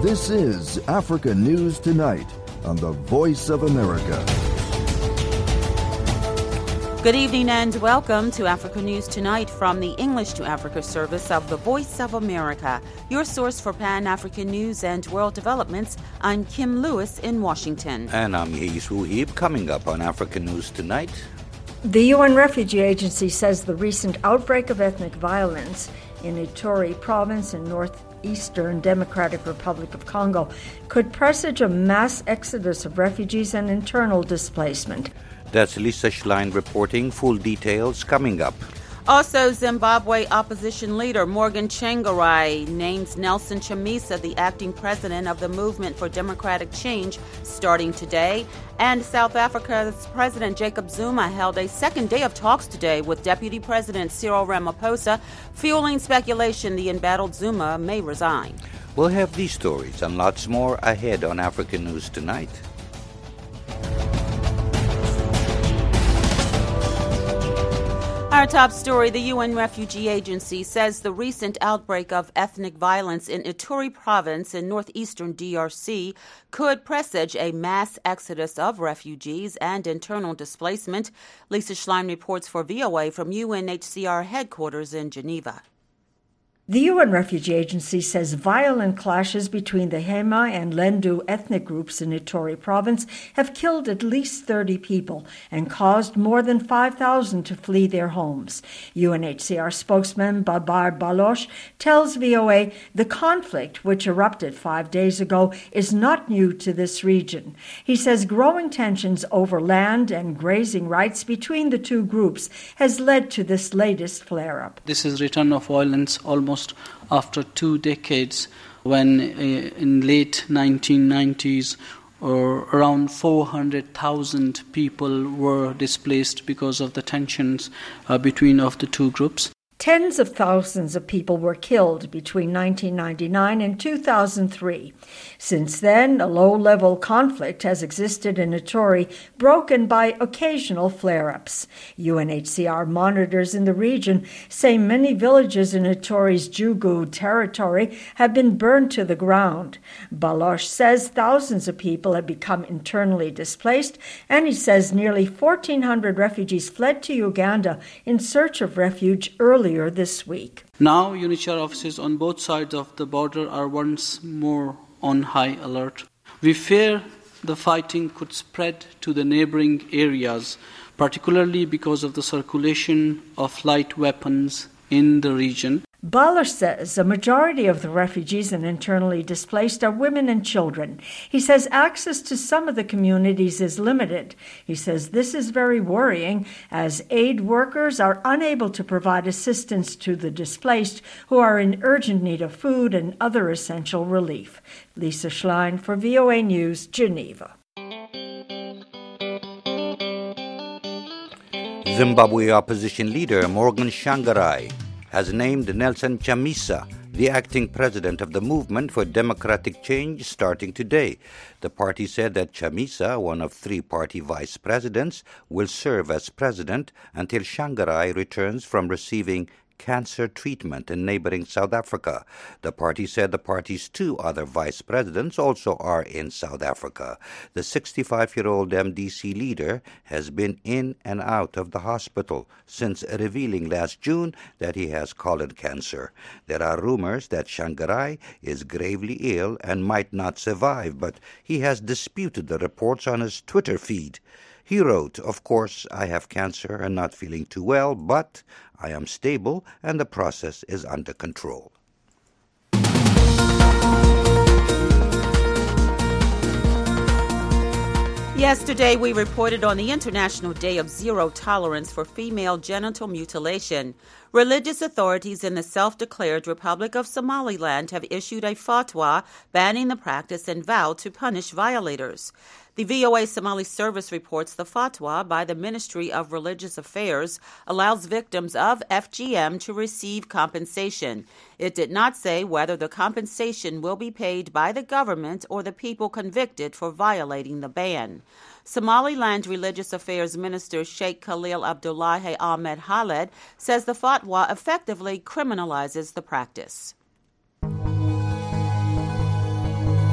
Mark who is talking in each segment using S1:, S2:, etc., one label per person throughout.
S1: This is Africa News Tonight on the Voice of America.
S2: Good evening and welcome to Africa News Tonight from the English to Africa service of the Voice of America, your source for Pan-African news and world developments. I'm Kim Lewis in Washington.
S3: And I'm Yeis Wuhib. Coming up on Africa News Tonight.
S4: The UN Refugee Agency says the recent outbreak of ethnic violence in Ituri province in northeastern Democratic Republic of Congo could presage a mass exodus of refugees and internal displacement.
S3: That's Lisa Schlein reporting. Full details coming up.
S2: Also, Zimbabwe opposition leader Morgan Tsvangirai names Nelson Chamisa the acting president of the Movement for Democratic Change starting today. And South Africa's President Jacob Zuma held a second day of talks today with Deputy President Cyril Ramaphosa, fueling speculation the embattled Zuma may resign.
S3: We'll have these stories and lots more ahead on Africa News Tonight.
S2: Our top story, the UN Refugee Agency says the recent outbreak of ethnic violence in Ituri province in northeastern DRC could presage a mass exodus of refugees and internal displacement. Lisa Schlein reports for VOA from UNHCR headquarters in Geneva.
S4: The UN Refugee Agency says violent clashes between the Hema and Lendu ethnic groups in Ituri province have killed at least 30 people and caused more than 5,000 to flee their homes. UNHCR spokesman Babar Baloch tells VOA the conflict, which erupted 5 days ago, is not new to this region. He says growing tensions over land and grazing rights between the two groups has led to this latest flare-up.
S5: This is return of violence almost after 2 decades, when in late 1990s around 400,000 people were displaced because of the tensions between of the two groups.
S4: Tens of thousands of people were killed between 1999 and 2003. Since then, a low-level conflict has existed in Ituri, broken by occasional flare-ups. UNHCR monitors in the region say many villages in Ituri's Jugu territory have been burned to the ground. Baloch says thousands of people have become internally displaced, and he says nearly 1,400 refugees fled to Uganda in search of refuge earlier this week.
S5: Now, UNHCR offices on both sides of the border are once more on high alert. We fear the fighting could spread to the neighboring areas, particularly because of the circulation of light weapons in the region.
S4: Baloch says a majority of the refugees and internally displaced are women and children. He says access to some of the communities is limited. He says this is very worrying as aid workers are unable to provide assistance to the displaced who are in urgent need of food and other essential relief. Lisa Schlein for VOA News, Geneva.
S3: Zimbabwe opposition leader Morgan Tsvangirai has named Nelson Chamisa the acting president of the Movement for Democratic Change starting today. The party said that Chamisa, one of 3 party vice presidents, will serve as president until Tsvangirai returns from receiving cancer treatment in neighboring South Africa. The party said the party's 2 other vice presidents also are in South Africa. The 65-year-old MDC leader has been in and out of the hospital since revealing last June that he has colon cancer. There are rumors that Tsvangirai is gravely ill and might not survive, but he has disputed the reports on his Twitter feed. He wrote, "Of course, I have cancer and not feeling too well, but I am stable and the process is under control."
S2: Yesterday, we reported on the International Day of Zero Tolerance for Female Genital Mutilation. Religious authorities in the self-declared Republic of Somaliland have issued a fatwa banning the practice and vowed to punish violators. The VOA Somali Service reports the fatwa by the Ministry of Religious Affairs allows victims of FGM to receive compensation. It did not say whether the compensation will be paid by the government or the people convicted for violating the ban. Somaliland Religious Affairs Minister Sheikh Khalil Abdullahi Ahmed Khaled says the fatwa effectively criminalizes the practice.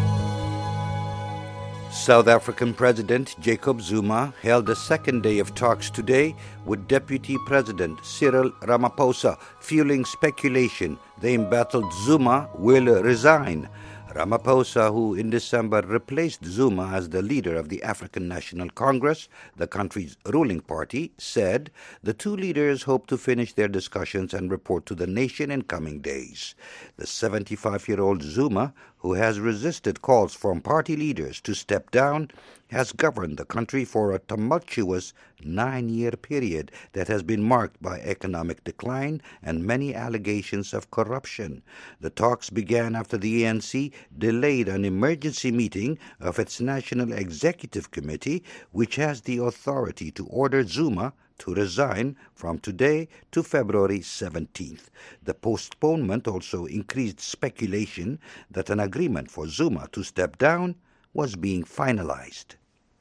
S3: South African President Jacob Zuma held a second day of talks today with Deputy President Cyril Ramaphosa, fueling speculation the embattled Zuma will resign. Ramaphosa, who in December replaced Zuma as the leader of the African National Congress, the country's ruling party, said the two leaders hope to finish their discussions and report to the nation in coming days. The 75-year-old Zuma, who has resisted calls from party leaders to step down, has governed the country for a tumultuous 9-year period that has been marked by economic decline and many allegations of corruption. The talks began after the ANC delayed an emergency meeting of its National Executive Committee, which has the authority to order Zuma to resign from today to February 17th. The postponement also increased speculation that an agreement for Zuma to step down was being finalized.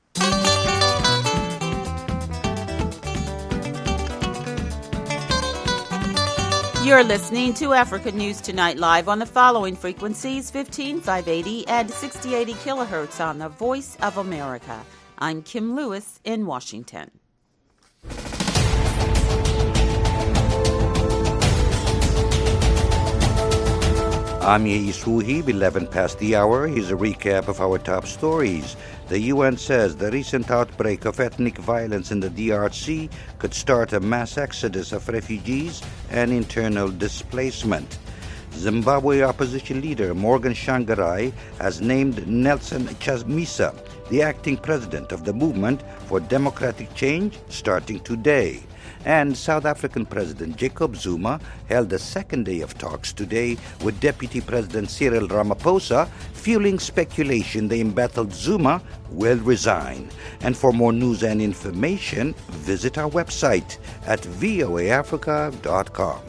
S2: You're listening to Africa News Tonight live on the following frequencies: 15580 and 6080 kilohertz on the Voice of America. I'm Kim Lewis in Washington.
S3: I'm Yehi Suhi, 11 past the hour. Here's a recap of our top stories. The UN says the recent outbreak of ethnic violence in the DRC could start a mass exodus of refugees and internal displacement. Zimbabwe opposition leader Morgan Tsvangirai has named Nelson Chamisa the acting president of the Movement for Democratic Change starting today. And South African President Jacob Zuma held a second day of talks today with Deputy President Cyril Ramaphosa, fueling speculation the embattled Zuma will resign. And for more news and information, visit our website at voaafrica.com.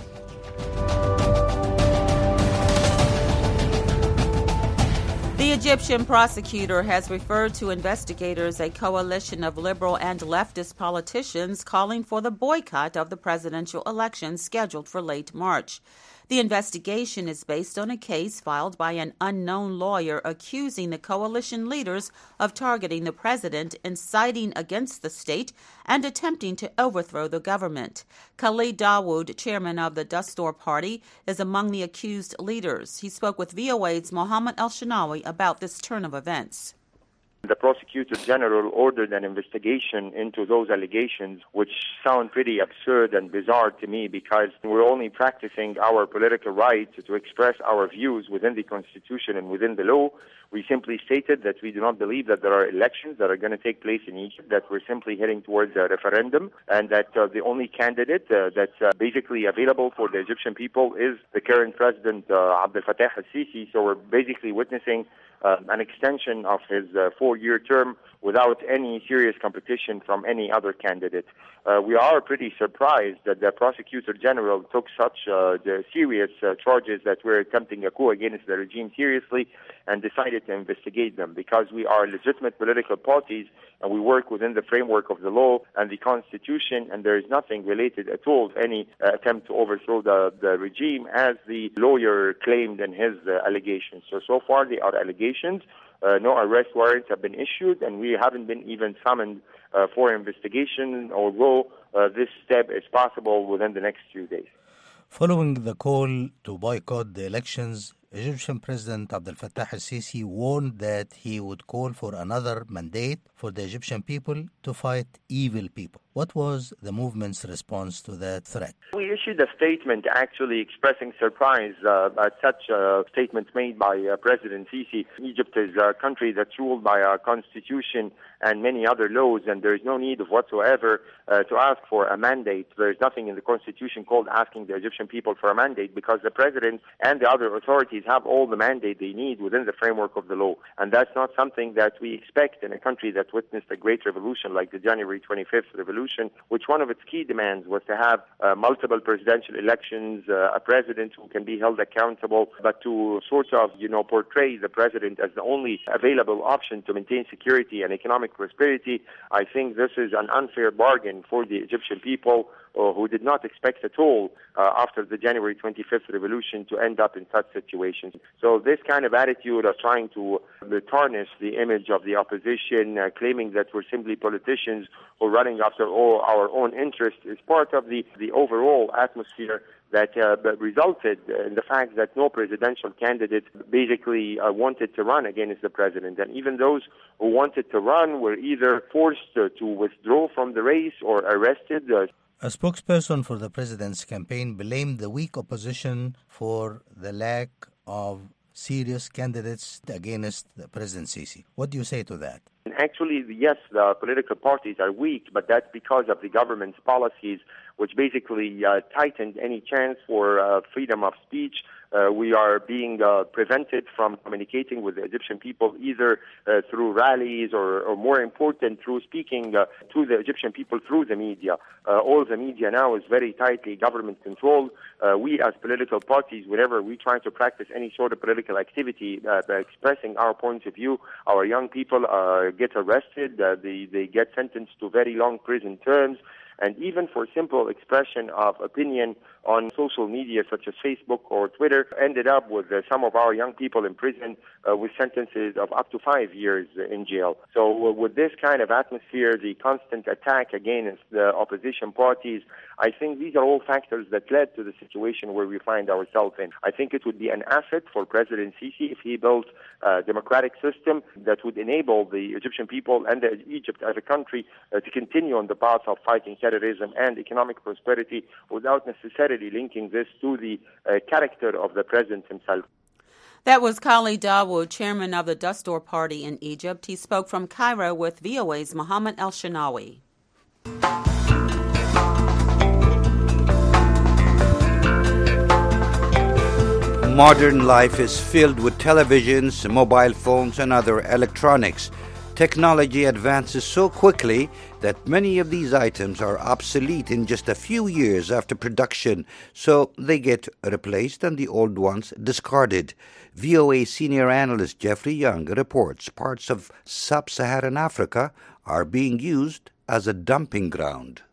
S2: The Egyptian prosecutor has referred to investigators a coalition of liberal and leftist politicians calling for the boycott of the presidential elections scheduled for late March. The investigation is based on a case filed by an unknown lawyer accusing the coalition leaders of targeting the president, inciting against the state, and attempting to overthrow the government. Khalid Dawood, chairman of the Dastur Party, is among the accused leaders. He spoke with VOA's Mohammed El-Shinawi about this turn of events.
S6: The Prosecutor General ordered an investigation into those allegations, which sound pretty absurd and bizarre to me, because we're only practicing our political right to express our views within the Constitution and within the law. We simply stated that we do not believe that there are elections that are going to take place in Egypt, that we're simply heading towards a referendum, and that the only candidate that's basically available for the Egyptian people is the current president, Abdel Fattah al-Sisi. So we're basically witnessing an extension of his 4-year term without any serious competition from any other candidate. We are pretty surprised that the Prosecutor General took such serious charges that we're attempting a coup against the regime seriously and decided to investigate them, because we are legitimate political parties and we work within the framework of the law and the Constitution, and there is nothing related at all to any attempt to overthrow the regime, as the lawyer claimed in his allegations. So far they are allegations. No arrest warrants have been issued, and we haven't been even summoned for investigation, although this step is possible within the next few days.
S7: Following the call to boycott the elections, Egyptian President Abdel Fattah al-Sisi warned that he would call for another mandate for the Egyptian people to fight evil people. What was the movement's response to that threat?
S6: We issued a statement actually expressing surprise at such a statement made by President Sisi. Egypt is a country that's ruled by a constitution and many other laws, and there is no need of whatsoever to ask for a mandate. There is nothing in the constitution called asking the Egyptian people for a mandate, because the president and the other authorities have all the mandate they need within the framework of the law. And that's not something that we expect in a country that witnessed a great revolution like the January 25th revolution, which one of its key demands was to have multiple presidential elections, a president who can be held accountable, but to sort of, portray the president as the only available option to maintain security and economic prosperity. I think this is an unfair bargain for the Egyptian people, who did not expect at all after the January 25th revolution to end up in such situations. So this kind of attitude of trying to tarnish the image of the opposition, claiming that we're simply politicians who are running after all our own interests, is part of the overall atmosphere that resulted in the fact that no presidential candidate basically wanted to run against the president. And even those who wanted to run were either forced to withdraw from the race or arrested.
S7: A spokesperson for the president's campaign blamed the weak opposition for the lack of serious candidates against President Sisi. What do you say to that?
S6: Actually, yes, the political parties are weak, but that's because of the government's policies, which basically tightened any chance for freedom of speech. We are being prevented from communicating with the Egyptian people either through rallies or more important, through speaking to the Egyptian people through the media. All the media now is very tightly government controlled. We as political parties, whenever we try to practice any sort of political activity, expressing our points of view, our young people get arrested, they get sentenced to very long prison terms. And even for simple expression of opinion on social media such as Facebook or Twitter, ended up with some of our young people in prison with sentences of up to 5 years in jail. So with this kind of atmosphere, the constant attack against the opposition parties, I think these are all factors that led to the situation where we find ourselves in. I think it would be an asset for President Sisi if he built a democratic system that would enable the Egyptian people and Egypt as a country to continue on the path of fighting terrorism and economic prosperity without necessarily linking this to the character of the president himself.
S2: That was Khalid Dawood, chairman of the Dastur Party in Egypt. He spoke from Cairo with VOA's Mohammed El-Shanawi.
S3: Modern life is filled with televisions, mobile phones, and other electronics. Technology advances so quickly that many of these items are obsolete in just a few years after production, so they get replaced and the old ones discarded. VOA senior analyst Jeffrey Young reports parts of sub-Saharan Africa are being used as a dumping ground.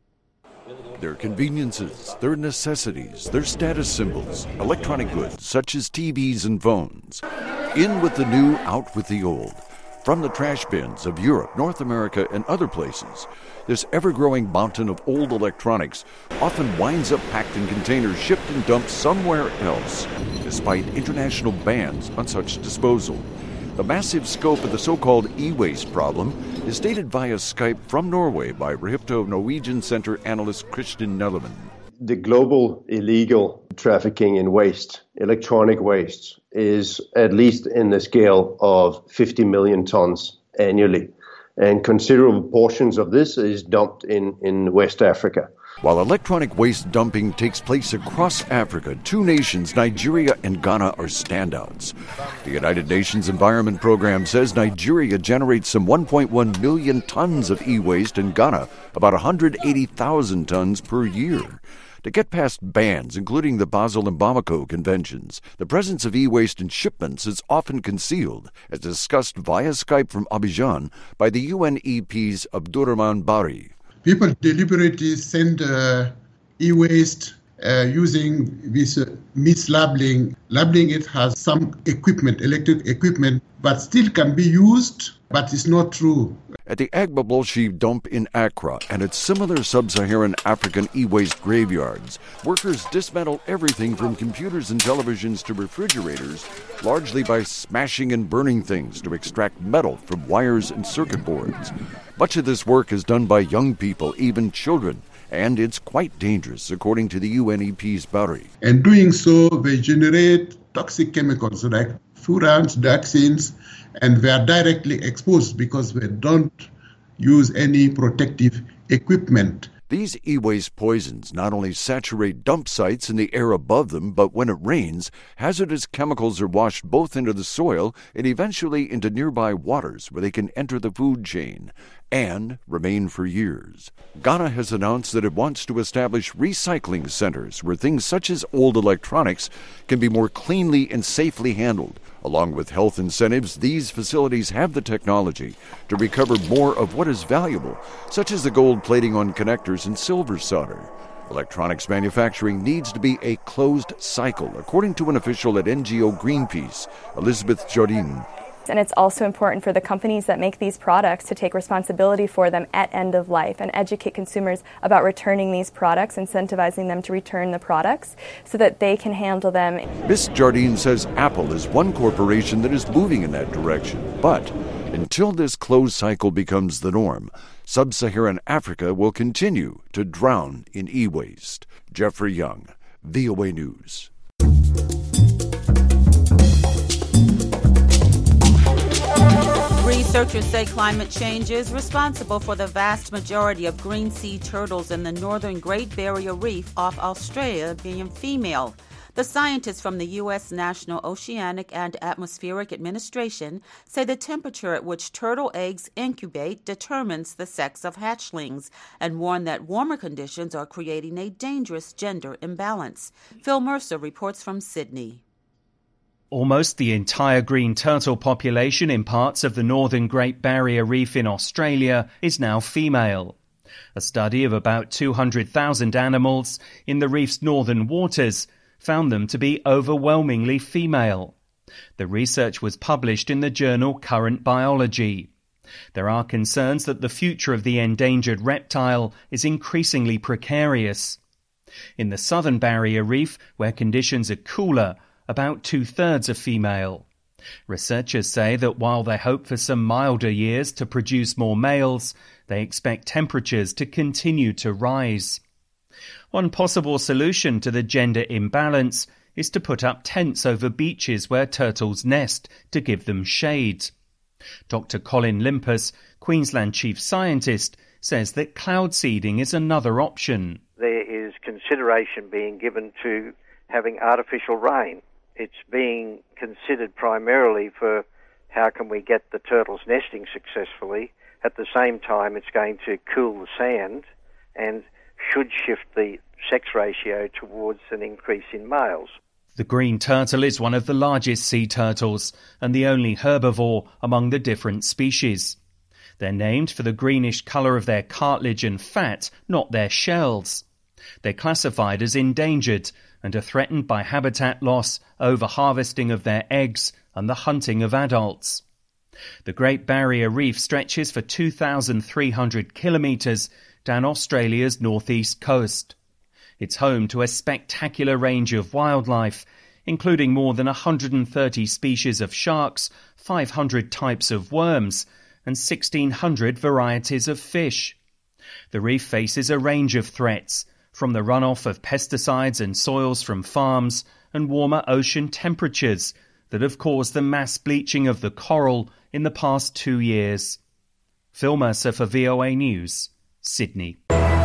S8: Their conveniences, their necessities, their status symbols, electronic goods such as TVs and phones. In with the new, out with the old. From the trash bins of Europe, North America, and other places, this ever-growing mountain of old electronics often winds up packed in containers shipped and dumped somewhere else, despite international bans on such disposal. The massive scope of the so-called e-waste problem is stated via Skype from Norway by Rihipto Norwegian Center analyst Christian Nellemann.
S9: The global illegal trafficking in waste, electronic waste, is at least in the scale of 50 million tons annually. And considerable portions of this is dumped in West Africa.
S8: While electronic waste dumping takes place across Africa, two nations, Nigeria and Ghana, are standouts. The United Nations Environment Program says Nigeria generates some 1.1 million tons of e-waste and Ghana about 180,000 tons per year. To get past bans, including the Basel and Bamako conventions, the presence of e-waste in shipments is often concealed, as discussed via Skype from Abidjan by the UNEP's Abdurrahman Bari.
S10: People deliberately send e-waste using this mislabeling. Labeling it has some equipment, electric equipment, but still can be used, but it's not true.
S8: At the Agbobolshi dump in Accra and at similar sub-Saharan African e-waste graveyards, workers dismantle everything from computers and televisions to refrigerators, largely by smashing and burning things to extract metal from wires and circuit boards. Much of this work is done by young people, even children, and it's quite dangerous, according to the UNEP's Bari.
S10: And doing so, they generate toxic chemicals like furans, dioxins, and they are directly exposed because they don't use any protective equipment.
S8: These e-waste poisons not only saturate dump sites and the air above them, but when it rains, hazardous chemicals are washed both into the soil and eventually into nearby waters where they can enter the food chain and remain for years. Ghana has announced that it wants to establish recycling centers where things such as old electronics can be more cleanly and safely handled. Along with health incentives, these facilities have the technology to recover more of what is valuable, such as the gold plating on connectors and silver solder. Electronics manufacturing needs to be a closed cycle, according to an official at NGO Greenpeace, Elizabeth Jardine.
S11: And it's also important for the companies that make these products to take responsibility for them at end of life and educate consumers about returning these products, incentivizing them to return the products so that they can handle them.
S8: Ms. Jardine says Apple is one corporation that is moving in that direction. But until this closed cycle becomes the norm, sub-Saharan Africa will continue to drown in e-waste. Jeffrey Young, VOA News.
S2: Researchers say climate change is responsible for the vast majority of green sea turtles in the northern Great Barrier Reef off Australia being female. The scientists from the U.S. National Oceanic and Atmospheric Administration say the temperature at which turtle eggs incubate determines the sex of hatchlings and warn that warmer conditions are creating a dangerous gender imbalance. Phil Mercer reports from Sydney.
S12: Almost the entire green turtle population in parts of the northern Great Barrier Reef in Australia is now female. A study of about 200,000 animals in the reef's northern waters found them to be overwhelmingly female. The research was published in the journal Current Biology. There are concerns that the future of the endangered reptile is increasingly precarious. In the southern Barrier Reef, where conditions are cooler, about 2/3 are female. Researchers say that while they hope for some milder years to produce more males, they expect temperatures to continue to rise. One possible solution to the gender imbalance is to put up tents over beaches where turtles nest to give them shade. Dr. Colin Limpus, Queensland Chief Scientist, says that cloud seeding is another option.
S13: There is consideration being given to having artificial rain. It's being considered primarily for how can we get the turtles nesting successfully. At the same time, it's going to cool the sand and should shift the sex ratio towards an increase in males.
S12: The green turtle is one of the largest sea turtles and the only herbivore among the different species. They're named for the greenish colour of their cartilage and fat, not their shells. They're classified as endangered and are threatened by habitat loss, over-harvesting of their eggs and the hunting of adults. The Great Barrier Reef stretches for 2,300 kilometres down Australia's northeast coast. It's home to a spectacular range of wildlife, including more than 130 species of sharks, 500 types of worms, and 1,600 varieties of fish. The reef faces a range of threats, from the runoff of pesticides and soils from farms and warmer ocean temperatures that have caused the mass bleaching of the coral in the past 2 years. Phil Mercer for VOA News, Sydney.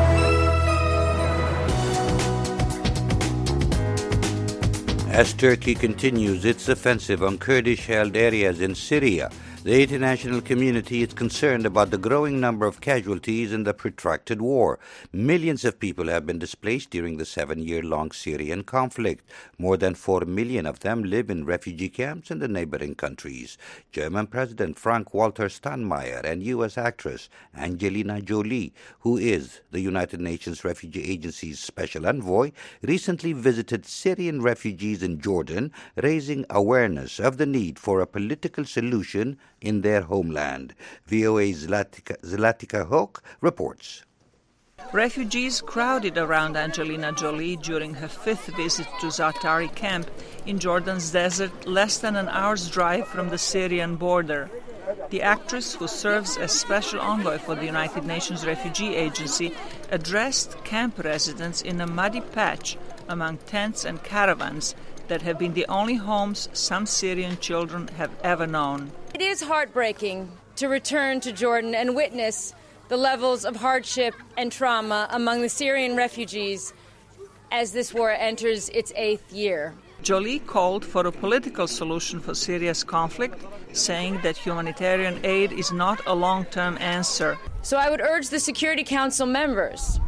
S3: As Turkey continues its offensive on Kurdish-held areas in Syria, the international community is concerned about the growing number of casualties in the protracted war. Millions of people have been displaced during the 7-year-long Syrian conflict. More than 4 million of them live in refugee camps in the neighboring countries. German President Frank-Walter Steinmeier and U.S. actress Angelina Jolie, who is the United Nations Refugee Agency's special envoy, recently visited Syrian refugees in Jordan, raising awareness of the need for a political solution in their homeland. VOA's Zlatica Hoke reports.
S14: Refugees crowded around Angelina Jolie during her 5th visit to Zaatari camp in Jordan's desert, less than an hour's drive from the Syrian border. The actress, who serves as special envoy for the United Nations Refugee Agency, addressed camp residents in a muddy patch among tents and caravans that have been the only homes some Syrian children have ever known.
S15: It is heartbreaking to return to Jordan and witness the levels of hardship and trauma among the Syrian refugees as this war enters its 8th year.
S14: Jolie called for a political solution for Syria's conflict, saying that humanitarian aid is not a long-term answer.
S15: So I would urge the Security Council members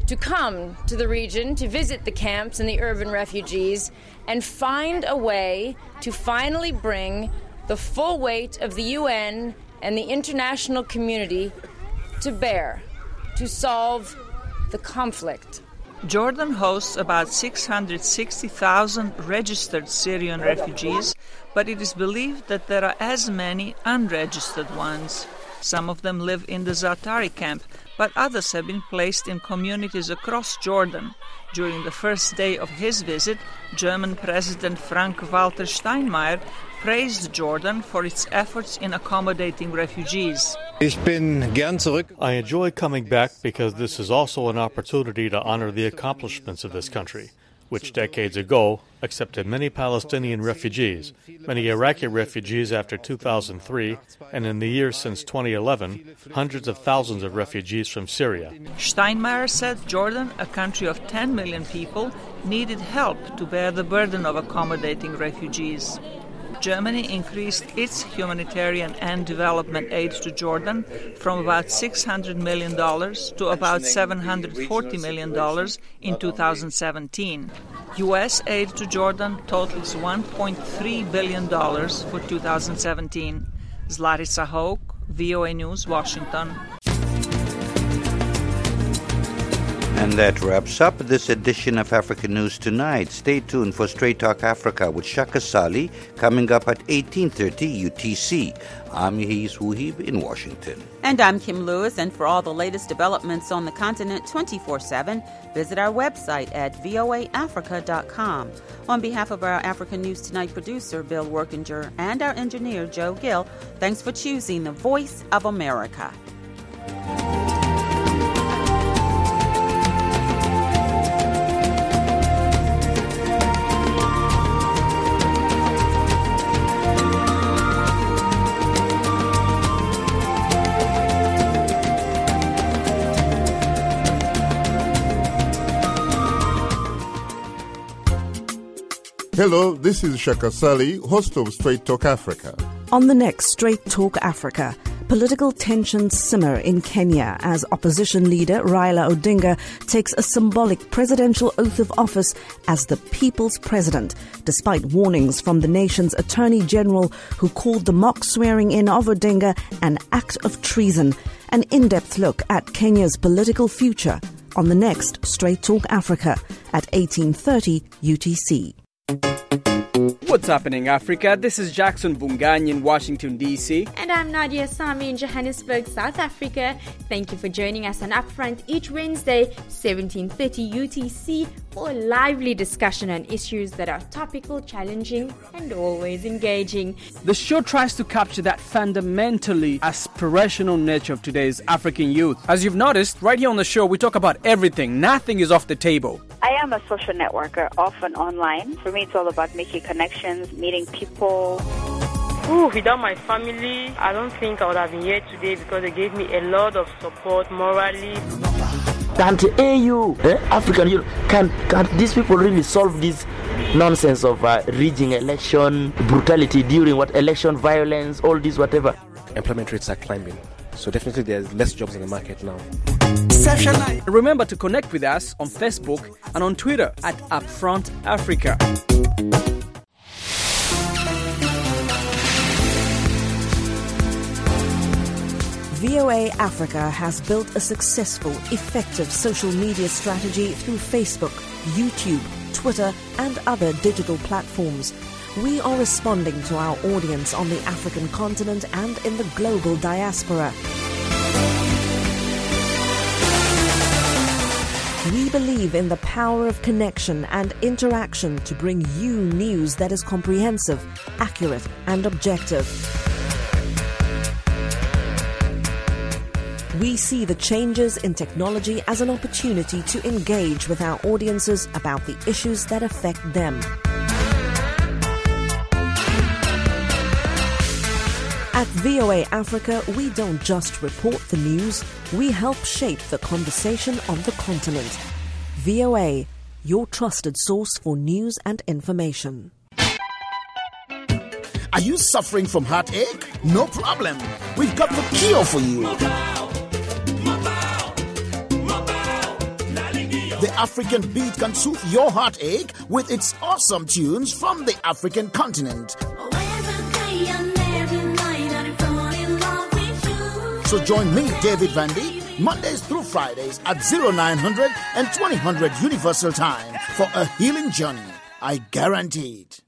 S15: to come to the region to visit the camps and the urban refugees and find a way to finally bring the full weight of the UN and the international community to bear to solve the conflict.
S14: Jordan hosts about 660,000 registered Syrian refugees, but it is believed that there are as many unregistered ones. Some of them live in the Zaatari camp, but others have been placed in communities across Jordan. During the first day of his visit, German President Frank-Walter Steinmeier praised Jordan for its efforts in accommodating refugees.
S16: I enjoy coming back because this is also an opportunity to honor the accomplishments of this country, which decades ago accepted many Palestinian refugees, many Iraqi refugees after 2003, and in the years since 2011, hundreds of thousands of refugees from Syria.
S14: Steinmeier said Jordan, a country of 10 million people, needed help to bear the burden of accommodating refugees. Germany increased its humanitarian and development aid to Jordan from about $600 million to about $740 million in 2017. U.S. aid to Jordan totals $1.3 billion for 2017. Zlatica Hoke, VOA News, Washington.
S3: And that wraps up this edition of African News Tonight. Stay tuned for Straight Talk Africa with Shaka Sali coming up at 18:30 UTC. I'm Yehis Wuhib in Washington.
S2: And I'm Kim Lewis. And for all the latest developments on the continent 24/7, visit our website at voaafrica.com. On behalf of our African News Tonight producer, Bill Workinger, and our engineer, Joe Gill, thanks for choosing the Voice of America.
S17: Hello, this is Shaka Sali, host of Straight Talk Africa.
S18: On the next Straight Talk Africa, political tensions simmer in Kenya as opposition leader Raila Odinga takes a symbolic presidential oath of office as the people's president, despite warnings from the nation's attorney general who called the mock swearing-in of Odinga an act of treason. An in-depth look at Kenya's political future on the next Straight Talk Africa at 18:30 UTC.
S19: What's happening, Africa? This is Jackson Vunganyi in Washington, D.C.
S20: And I'm Nadia Sami in Johannesburg, South Africa. Thank you for joining us on Upfront each Wednesday, 17:30 UTC, for a lively discussion on issues that are topical, challenging, and always engaging.
S19: The show tries to capture that fundamentally aspirational nature of today's African youth. As you've noticed, right here on the show, we talk about everything. Nothing is off the table.
S21: I am a social networker, often online. For me, it's all about making connections, meeting people.
S22: Without my family, I don't think I would have been here today because they gave me a lot of support morally.
S23: And AU, African Union, can these people really solve this nonsense of rigging election, brutality during election violence, all this whatever?
S24: Employment rates are climbing. So definitely there's less jobs in the market now.
S19: Remember to connect with us on Facebook and on Twitter at Upfront Africa.
S18: VOA Africa has built a successful, effective social media strategy through Facebook, YouTube, Twitter, and other digital platforms. We are responding to our audience on the African continent and in the global diaspora. We believe in the power of connection and interaction to bring you news that is comprehensive, accurate, and objective. We see the changes in technology as an opportunity to engage with our audiences about the issues that affect them. At VOA Africa, we don't just report the news, we help shape the conversation on the continent. VOA, your trusted source for news and information.
S25: Are you suffering from heartache? No problem. We've got the cure for you. African beat can soothe your heartache with its awesome tunes from the African continent. So join me, David Vandy, Mondays through Fridays at 0900 and 2000 Universal Time for a healing journey. I guarantee it.